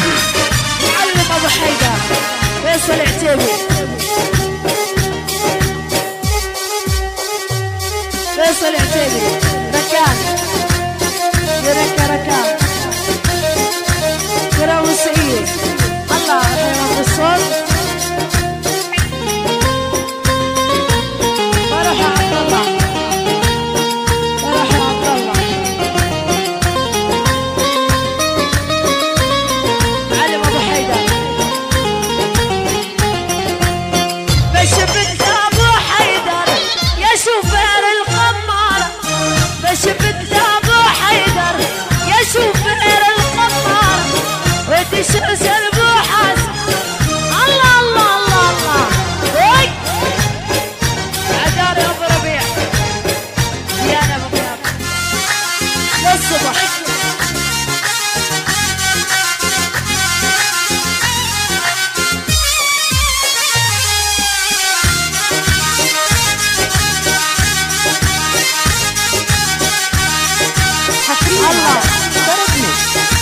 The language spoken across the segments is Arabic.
معلم ابو حيدر فيصل عتيبي، فيصل عتيبي ركان يركا ركان كرام السعيد الله يرحمه بالصوت. فرح عبد الله، فرح عبد الله معلم ابو حيدر. بشبت ابو حيدر يا شوفير القمارة، بشبت ابو حيدر يا شوفير القمارة، وتشوز ابو حسن الله الله الله الله. وي عدار يا ابو ربيع يا انا ابو غياب للصبح. الله ضربني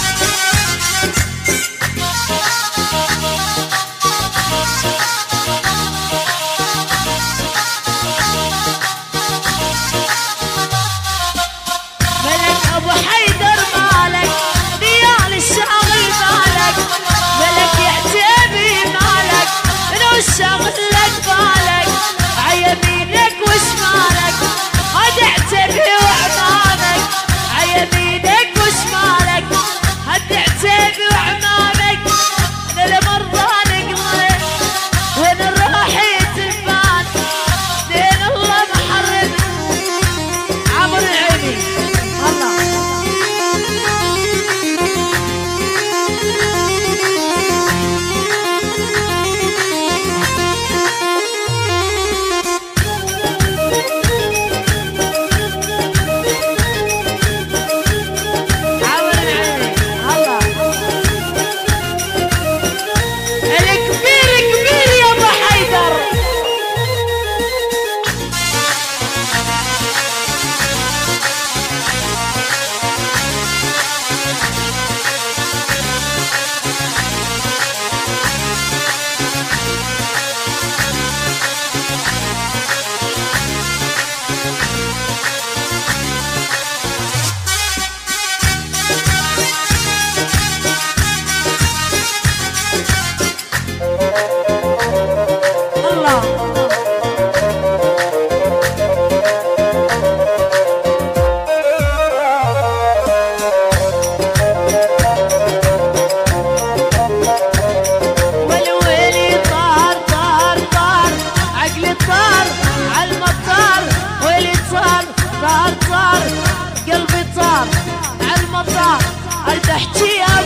ملك ابو حيدر مالك ديال الشاغل مالك، ملك يعتبي مالك منو الشاغل لك بالك، عيمينك وشمالك هاد اعتبي وعمامك، عيمينك وشمالك هاد اعتبي وعمامك. من المرضى نقضي وين الراحية البان دين الله محرم عمر العيني الله. عمر العيني الله الكبير كبير يا ابو حيدر. الله والويلي طار طار طار عقلي طار عالمطار، ويلي طار طار طار قلبي طار عالمطار. ارد احكي يا